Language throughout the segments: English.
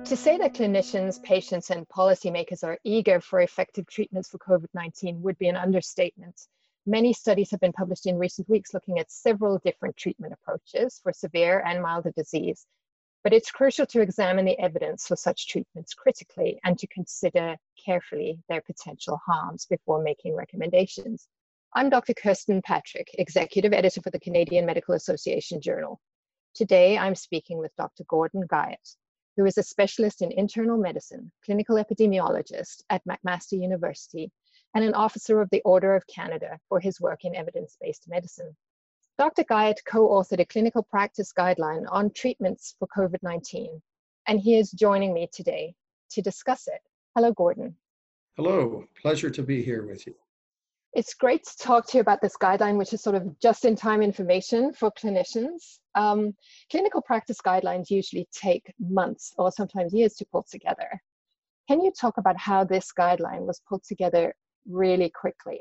To say that clinicians, patients, and policymakers are eager for effective treatments for COVID-19 would be an understatement. Many studies have been published in recent weeks looking at several different treatment approaches for severe and milder disease. But it's crucial to examine the evidence for such treatments critically and to consider carefully their potential harms before making recommendations. I'm Dr. Kirsten Patrick, Executive Editor for the Canadian Medical Association Journal. Today, I'm speaking with Dr. Gordon Guyatt, who is a specialist in internal medicine, clinical epidemiologist at McMaster University, and an officer of the Order of Canada for his work in evidence-based medicine. Dr. Guyatt co-authored a clinical practice guideline on treatments for COVID-19, and he is joining me today to discuss it. Hello, Gordon. Hello, pleasure to be here with you. It's great to talk to you about this guideline, which is sort of just-in-time information for clinicians. Clinical practice guidelines usually take months or sometimes years to pull together. Can you talk about how this guideline was pulled together really quickly?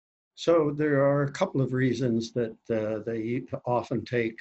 So there are a couple of reasons that they often take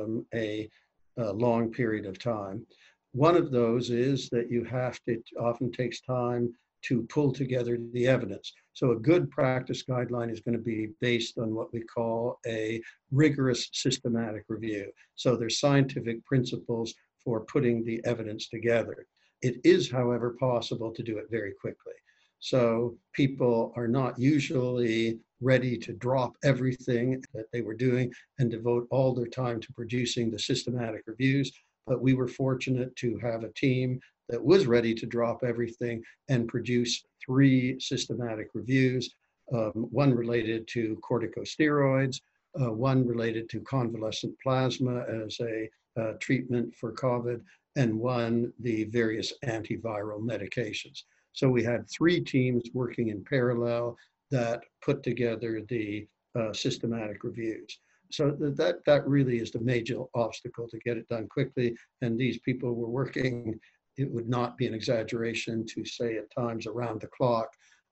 a long period of time. One of those is that it often takes time to pull together the evidence. So a good practice guideline is going to be based on what we call a rigorous systematic review. So there's scientific principles for putting the evidence together. It is, however, possible to do it very quickly. So people are not usually ready to drop everything that they were doing and devote all their time to producing the systematic reviews. But we were fortunate to have a team that was ready to drop everything and produce 3 systematic reviews, one related to corticosteroids, one related to convalescent plasma as a treatment for COVID, and one the various antiviral medications. So we had 3 teams working in parallel that put together the systematic reviews. So that really is the major obstacle to get it done quickly. And these people were working, it would not be an exaggeration to say at times around the clock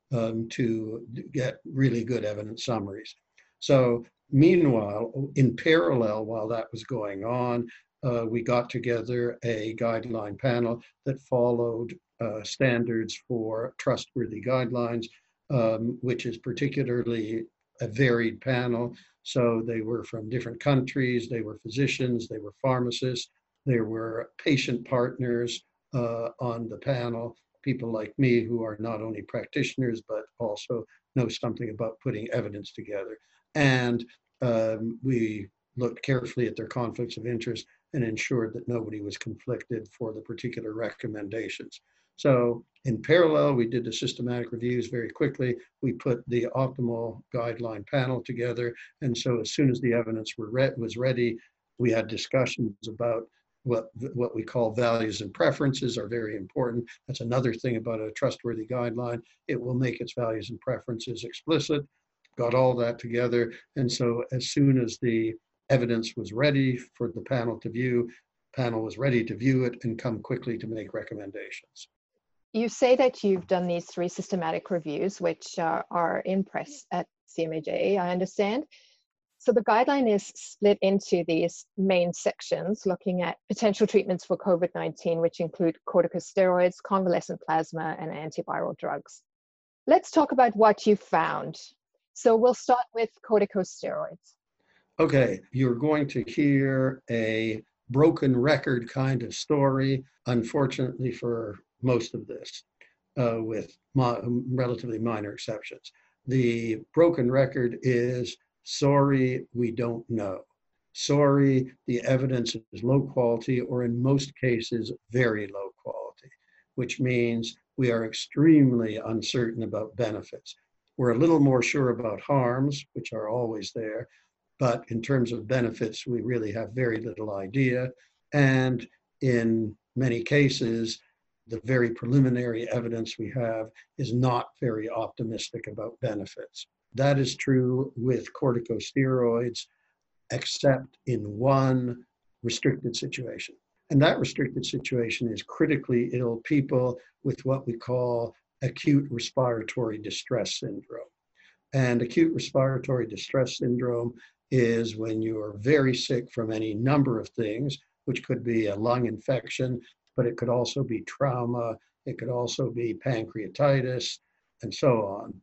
to get really good evidence summaries. So meanwhile, in parallel, while that was going on, we got together a guideline panel that followed standards for trustworthy guidelines, which is particularly a varied panel. So they were from different countries, they were physicians, they were pharmacists, there were patient partners on the panel, people like me who are not only practitioners, but also know something about putting evidence together. And we looked carefully at their conflicts of interest and ensured that nobody was conflicted for the particular recommendations. So in parallel, we did the systematic reviews very quickly. We put the optimal guideline panel together. And so as soon as the evidence was ready, we had discussions about what we call values and preferences are very important. That's another thing about a trustworthy guideline. It will make its values and preferences explicit. Got all that together. And so as soon as the evidence was ready for the panel to view, panel was ready to view it and come quickly to make recommendations. You say that you've done these 3 systematic reviews, which are in press at CMAJ, I understand. So the guideline is split into these main sections looking at potential treatments for COVID-19, which include corticosteroids, convalescent plasma, and antiviral drugs. Let's talk about what you found. So we'll start with corticosteroids. Okay, you're going to hear a broken record kind of story, unfortunately for most of this, with relatively minor exceptions. The broken record is, sorry, we don't know. Sorry, the evidence is low quality, or in most cases, very low quality, which means we are extremely uncertain about benefits. We're a little more sure about harms, which are always there, but in terms of benefits, we really have very little idea. And in many cases, the very preliminary evidence we have is not very optimistic about benefits. That is true with corticosteroids, except in one restricted situation. And that restricted situation is critically ill people with what we call acute respiratory distress syndrome. And acute respiratory distress syndrome is when you are very sick from any number of things, which could be a lung infection, but it could also be trauma, it could also be pancreatitis, and so on.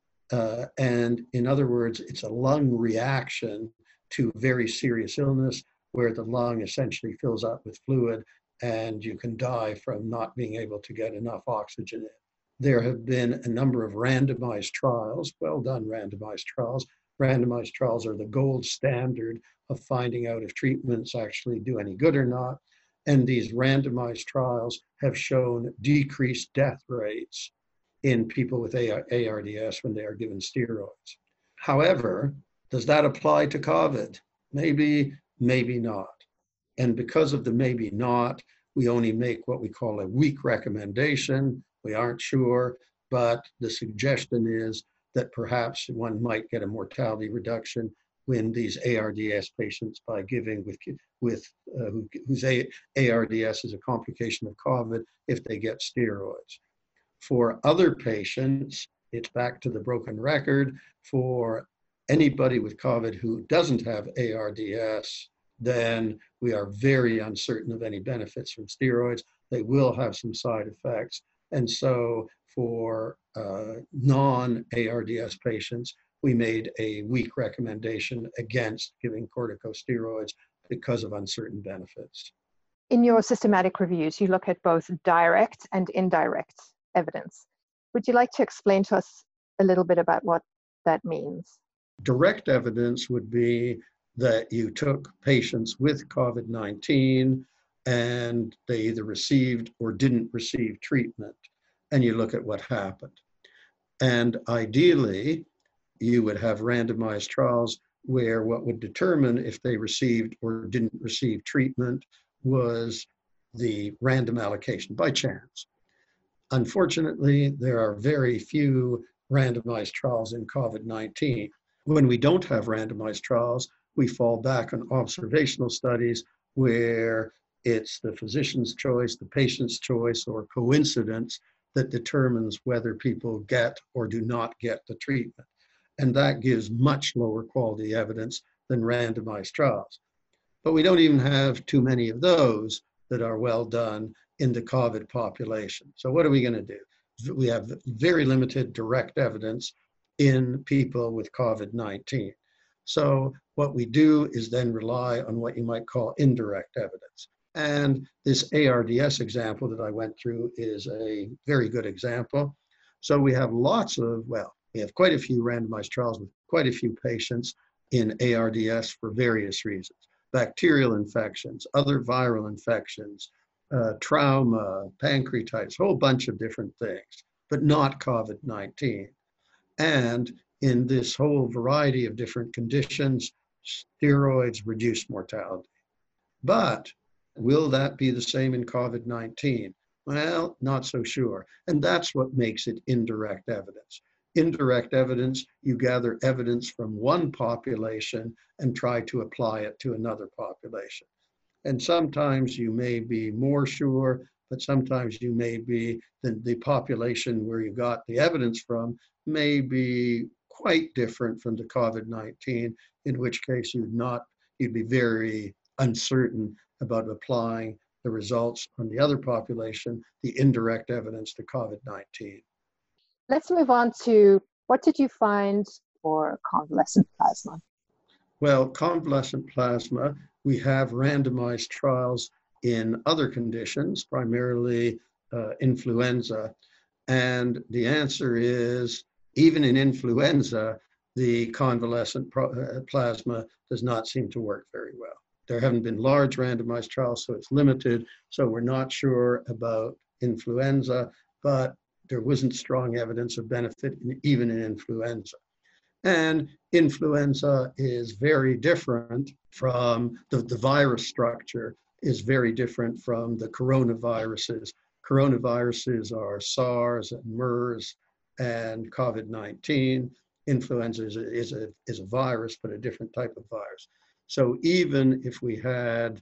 And in other words, it's a lung reaction to very serious illness where the lung essentially fills up with fluid and you can die from not being able to get enough oxygen in. There have been a number of randomized trials, well done randomized trials. Randomized trials are the gold standard of finding out if treatments actually do any good or not. And these randomized trials have shown decreased death rates in people with ARDS when they are given steroids. However, does that apply to COVID? Maybe, maybe not. And because of the maybe not, we only make what we call a weak recommendation. We aren't sure, but the suggestion is that perhaps one might get a mortality reduction when these ARDS patients by giving whose ARDS is a complication of COVID if they get steroids. For other patients, it's back to the broken record. For anybody with COVID who doesn't have ARDS, then we are very uncertain of any benefits from steroids. They will have some side effects. And so for non-ARDS patients, we made a weak recommendation against giving corticosteroids because of uncertain benefits. In your systematic reviews, you look at both direct and indirect evidence. Would you like to explain to us a little bit about what that means? Direct evidence would be that you took patients with COVID-19 and they either received or didn't receive treatment, and you look at what happened. And ideally, you would have randomized trials where what would determine if they received or didn't receive treatment was the random allocation by chance. Unfortunately, there are very few randomized trials in COVID-19. When we don't have randomized trials, we fall back on observational studies where it's the physician's choice, the patient's choice, or coincidence that determines whether people get or do not get the treatment. And that gives much lower quality evidence than randomized trials. But we don't even have too many of those that are well done in the COVID population. So what are we going to do? We have very limited direct evidence in people with COVID-19. So what we do is then rely on what you might call indirect evidence. And this ARDS example that I went through is a very good example. So we have we have quite a few randomized trials with quite a few patients in ARDS for various reasons. Bacterial infections, other viral infections, trauma, pancreatitis, a whole bunch of different things, but not COVID-19. And in this whole variety of different conditions, steroids reduce mortality. But will that be the same in COVID-19? Well, not so sure. And that's what makes it indirect evidence. Indirect evidence, you gather evidence from one population and try to apply it to another population. And sometimes you may be more sure, but sometimes you may be the population where you got the evidence from may be quite different from the COVID-19, in which case you'd be very uncertain about applying the results on the other population, the indirect evidence to COVID-19. Let's move on to what did you find for convalescent plasma? Well, convalescent plasma, we have randomized trials in other conditions, primarily influenza. And the answer is, even in influenza, the convalescent plasma does not seem to work very well. There haven't been large randomized trials, so it's limited. So we're not sure about influenza, but there wasn't strong evidence of benefit even in influenza. And influenza is very different from the virus structure is very different from the coronaviruses. Coronaviruses are SARS and MERS and COVID-19. Influenza is a virus, but a different type of virus. So even if we had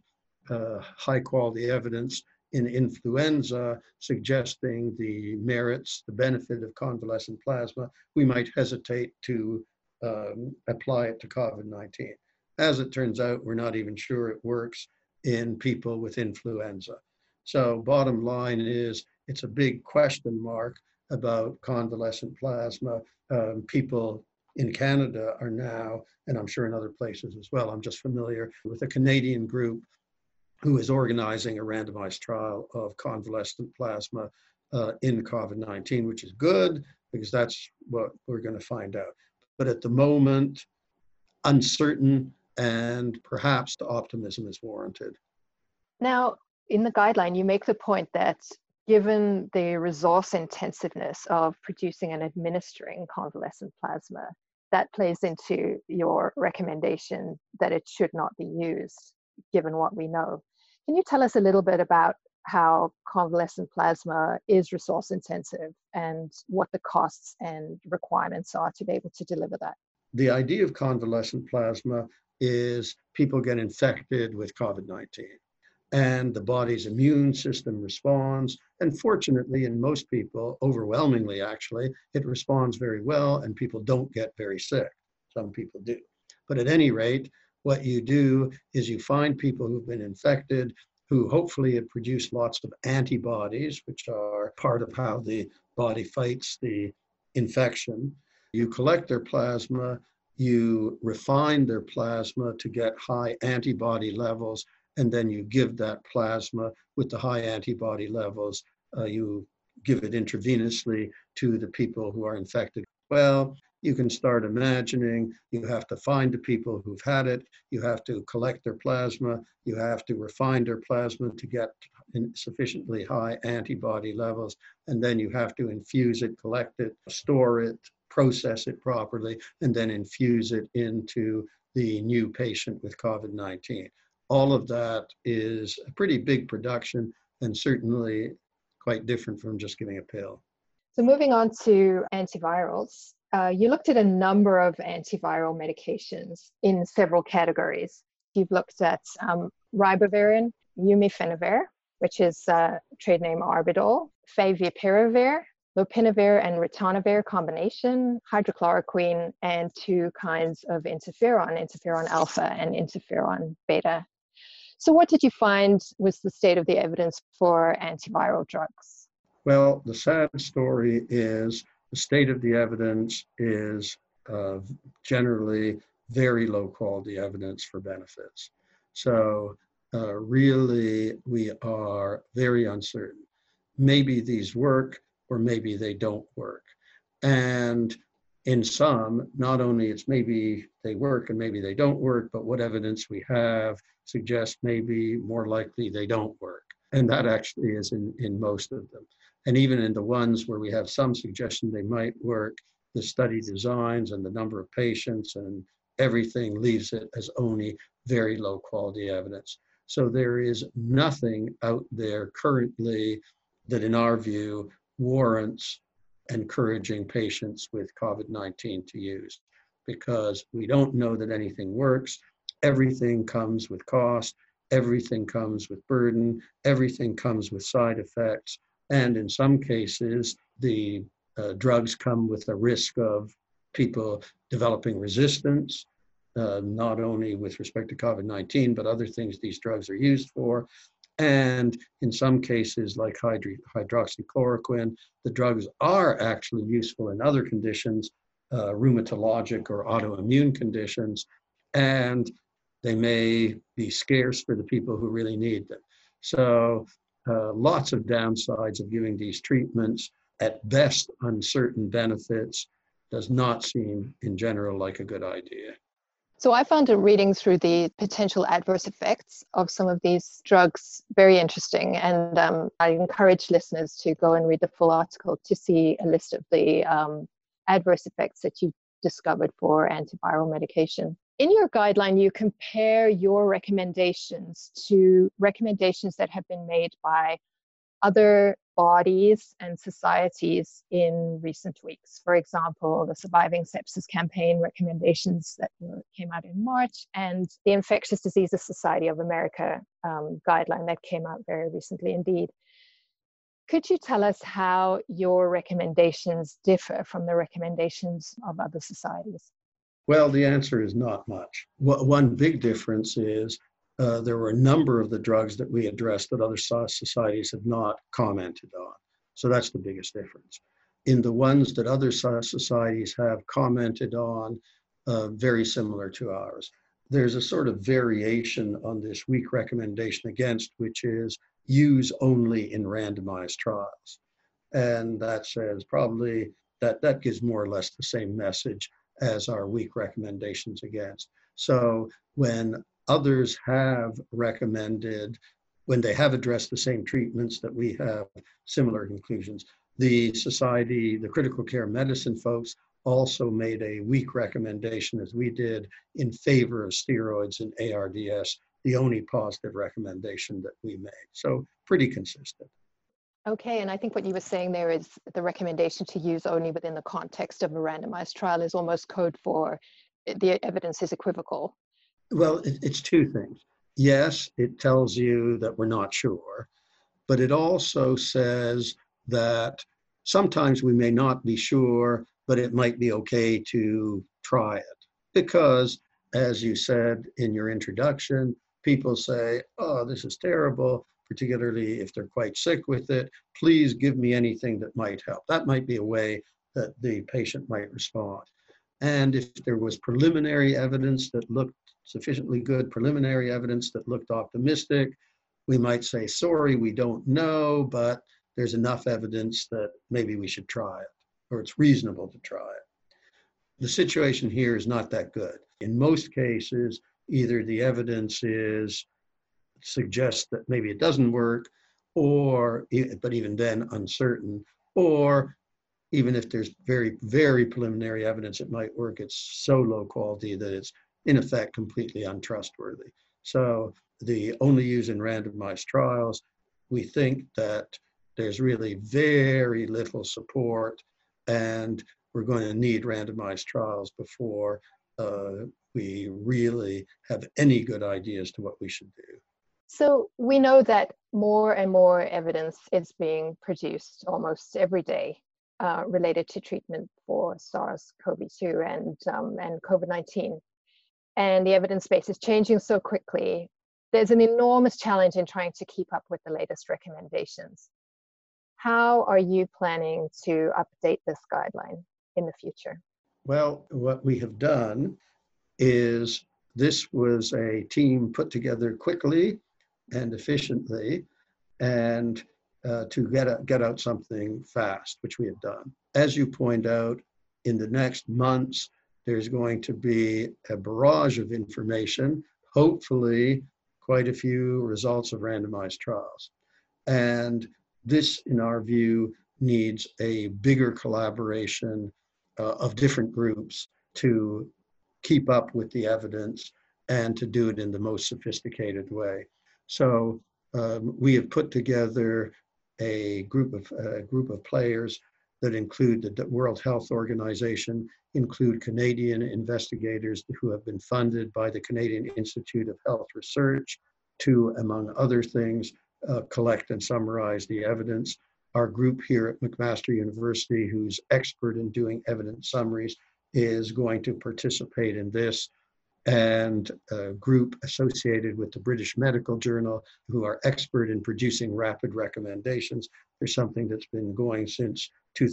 high quality evidence in influenza suggesting the merits, the benefit of convalescent plasma, we might hesitate to apply it to COVID-19. As it turns out, we're not even sure it works in people with influenza. So bottom line is, it's a big question mark about convalescent plasma. People in Canada are now, and I'm sure in other places as well, I'm just familiar with a Canadian group who is organizing a randomized trial of convalescent plasma in COVID-19, which is good because that's what we're going to find out. But at the moment, uncertain, and perhaps the optimism is warranted. Now, in the guideline, you make the point that given the resource intensiveness of producing and administering convalescent plasma, that plays into your recommendation that it should not be used, given what we know. Can you tell us a little bit about how convalescent plasma is resource intensive and what the costs and requirements are to be able to deliver that? The idea of convalescent plasma is people get infected with COVID-19 and the body's immune system responds. And fortunately, in most people, overwhelmingly actually, it responds very well and people don't get very sick. Some people do. But at any rate, what you do is you find people who've been infected, who hopefully have produced lots of antibodies, which are part of how the body fights the infection. You collect their plasma, you refine their plasma to get high antibody levels, and then you give that plasma with the high antibody levels. You give it intravenously to the people who are infected. Well, you can start imagining you have to find the people who've had it, you have to collect their plasma, you have to refine their plasma to get sufficiently high antibody levels, and then you have to infuse it, collect it, store it, process it properly, and then infuse it into the new patient with COVID-19. All of that is a pretty big production and certainly quite different from just giving a pill. So moving on to antivirals, you looked at a number of antiviral medications in several categories. You've looked at ribavirin, umifenivir, which is trade name Arbidol, favipiravir, lopinavir and ritonavir combination, hydrochloroquine, and two kinds of interferon alpha and interferon beta. So what did you find was the state of the evidence for antiviral drugs? Well, the sad story is the state of the evidence is generally very low quality evidence for benefits. So really, we are very uncertain. Maybe these work or maybe they don't work. And in some, not only it's maybe they work and maybe they don't work, but what evidence we have suggests maybe more likely they don't work. And that actually is in most of them. And even in the ones where we have some suggestion they might work, the study designs and the number of patients and everything leaves it as only very low quality evidence. So there is nothing out there currently that in our view warrants encouraging patients with COVID-19 to use, because we don't know that anything works. Everything comes with cost, everything comes with burden, everything comes with side effects. And in some cases, the drugs come with a risk of people developing resistance, not only with respect to COVID-19, but other things these drugs are used for. And in some cases, like hydroxychloroquine, the drugs are actually useful in other conditions, rheumatologic or autoimmune conditions, and they may be scarce for the people who really need them. So lots of downsides of giving these treatments. At best, uncertain benefits. Does not seem in general like a good idea. So I found reading through the potential adverse effects of some of these drugs very interesting. And I encourage listeners to go and read the full article to see a list of the adverse effects that you discovered for antiviral medication. In your guideline, you compare your recommendations to recommendations that have been made by other bodies and societies in recent weeks. For example, the Surviving Sepsis Campaign recommendations that came out in March, and the Infectious Diseases Society of America guideline that came out very recently indeed. Could you tell us how your recommendations differ from the recommendations of other societies? Well, the answer is not much. One big difference is there were a number of the drugs that we addressed that other societies have not commented on. So that's the biggest difference. In the ones that other societies have commented on, very similar to ours. There's a sort of variation on this weak recommendation against, which is use only in randomized trials. And that says probably that gives more or less the same message as our weak recommendations against. So when others have recommended, when they have addressed the same treatments that we have similar conclusions, the society, the critical care medicine folks also made a weak recommendation, as we did, in favor of steroids and ARDS, the only positive recommendation that we made. So pretty consistent. Okay, and I think what you were saying there is the recommendation to use only within the context of a randomized trial is almost code for the evidence is equivocal. Well, it's two things. Yes, it tells you that we're not sure, but it also says that sometimes we may not be sure, but it might be okay to try it. Because, as you said in your introduction, people say, oh, this is terrible, particularly if they're quite sick with it. Please give me anything that might help. That might be a way that the patient might respond. And if there was preliminary evidence that looked sufficiently good, preliminary evidence that looked optimistic, we might say, sorry, we don't know, but there's enough evidence that maybe we should try it, or it's reasonable to try it. The situation here is not that good. In most cases, either the evidence suggests that maybe it doesn't work, or, but even then uncertain, or even if there's very, very preliminary evidence it might work, it's so low quality that it's in effect completely untrustworthy. So the only use in randomized trials, we think that there's really very little support, and we're going to need randomized trials before we really have any good idea as to what we should do. So we know that more and more evidence is being produced almost every day related to treatment for SARS-CoV-2 and COVID-19. And the evidence base is changing so quickly. There's an enormous challenge in trying to keep up with the latest recommendations. How are you planning to update this guideline in the future? Well, what we have done is this was a team put together quickly and efficiently, and to get out something fast, which we have done. As you point out, in the next months, there's going to be a barrage of information, hopefully quite a few results of randomized trials. And this, in our view, needs a bigger collaboration of different groups to keep up with the evidence and to do it in the most sophisticated way. So we have put together a group of players that include the World Health Organization, include Canadian investigators who have been funded by the Canadian Institute of Health Research to, among other things, collect and summarize the evidence. Our group here at McMaster University, who's expert in doing evidence summaries, is going to participate in this, and a group associated with the British Medical Journal who are expert in producing rapid recommendations. There's something that's been going since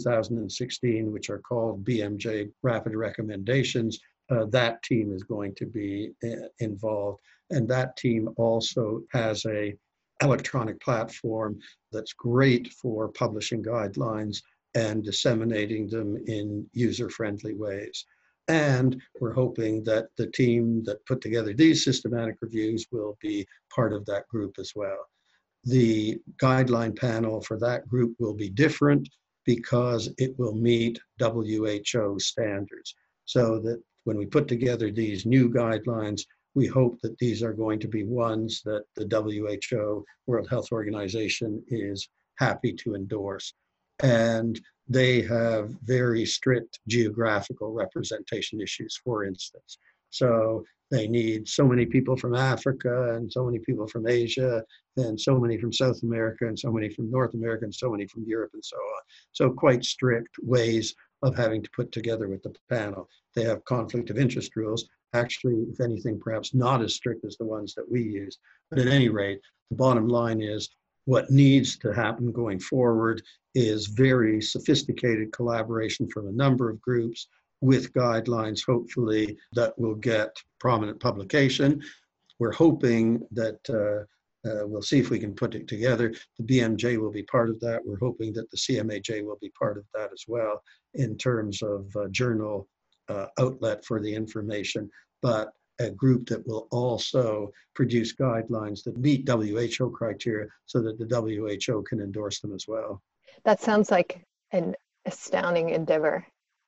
2016, which are called BMJ Rapid Recommendations. That team is going to be involved. And that team also has a electronic platform that's great for publishing guidelines and disseminating them in user-friendly ways. And we're hoping that the team that put together these systematic reviews will be part of that group as well. The guideline panel for that group will be different because it will meet WHO standards. So that when we put together these new guidelines, we hope that these are going to be ones that the WHO, World Health Organization, is happy to endorse. And they have very strict geographical representation issues, for instance. So they need so many people from Africa, and so many people from Asia, and so many from South America, and so many from North America, and so many from Europe, and so on. So quite strict ways of having to put together with the panel. They have conflict of interest rules, actually, if anything, perhaps not as strict as the ones that we use. But at any rate, the bottom line is what needs to happen going forward is very sophisticated collaboration from a number of groups with guidelines, hopefully, that will get prominent publication. We're hoping that we'll see if we can put it together. The BMJ will be part of that. We're hoping that the CMAJ will be part of that as well in terms of journal outlet for the information, but a group that will also produce guidelines that meet WHO criteria so that the WHO can endorse them as well. That sounds like an astounding endeavor.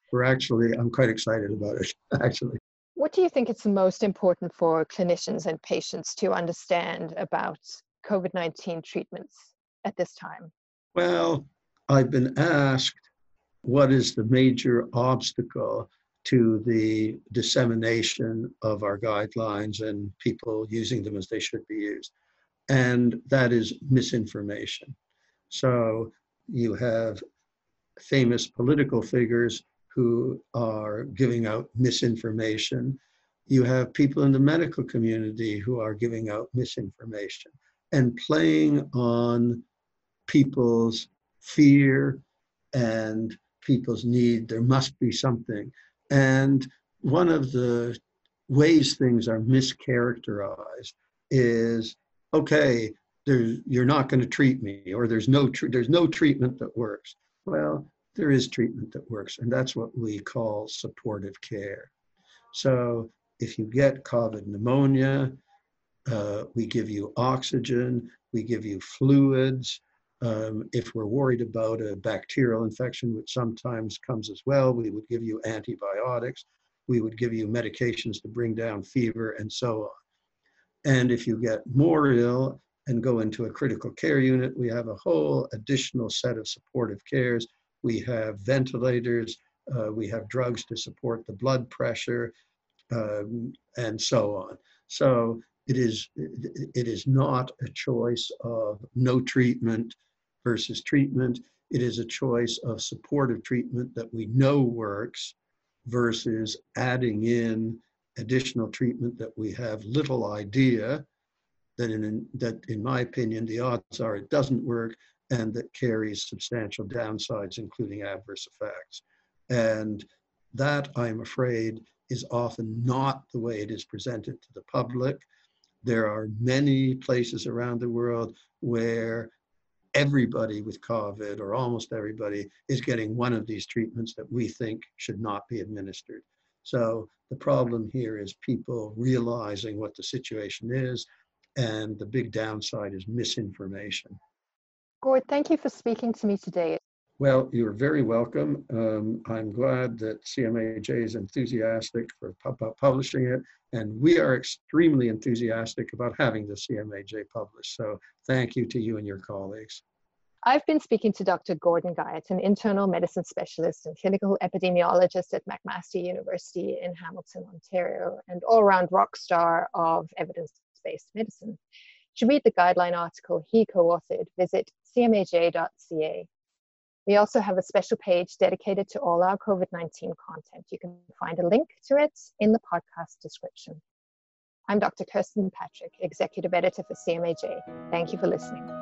I'm quite excited about it, actually. What do you think is the most important for clinicians and patients to understand about COVID-19 treatments at this time? Well, I've been asked what is the major obstacle to the dissemination of our guidelines and people using them as they should be used. And that is misinformation. So you have famous political figures who are giving out misinformation. You have people in the medical community who are giving out misinformation and playing on people's fear and people's need. There must be something. And one of the ways things are mischaracterized is, okay, you're not going to treat me, or there's no treatment that works. Well, there is treatment that works, and that's what we call supportive care. So if you get COVID pneumonia, we give you oxygen, we give you fluids. If we're worried about a bacterial infection, which sometimes comes as well, we would give you antibiotics. We would give you medications to bring down fever and so on. And if you get more ill and go into a critical care unit, we have a whole additional set of supportive cares. We have ventilators, we have drugs to support the blood pressure, and so on. So it is not a choice of no treatment versus treatment. It is a choice of supportive treatment that we know works versus adding in additional treatment that we have little idea that in my opinion, the odds are it doesn't work and that carries substantial downsides, including adverse effects. And that, I'm afraid, is often not the way it is presented to the public. There are many places around the world where everybody with COVID, or almost everybody, is getting one of these treatments that we think should not be administered. So the problem here is people realizing what the situation is, and the big downside is misinformation. Gord, thank you for speaking to me today. Well, you're very welcome. I'm glad that CMAJ is enthusiastic for publishing it, and we are extremely enthusiastic about having the CMAJ published. So thank you to you and your colleagues. I've been speaking to Dr. Gordon Guyatt, an internal medicine specialist and clinical epidemiologist at McMaster University in Hamilton, Ontario, and all-round rock star of evidence-based medicine. To read the guideline article he co-authored, visit cmaj.ca. We also have a special page dedicated to all our COVID-19 content. You can find a link to it in the podcast description. I'm Dr. Kirsten Patrick, Executive Editor for CMAJ. Thank you for listening.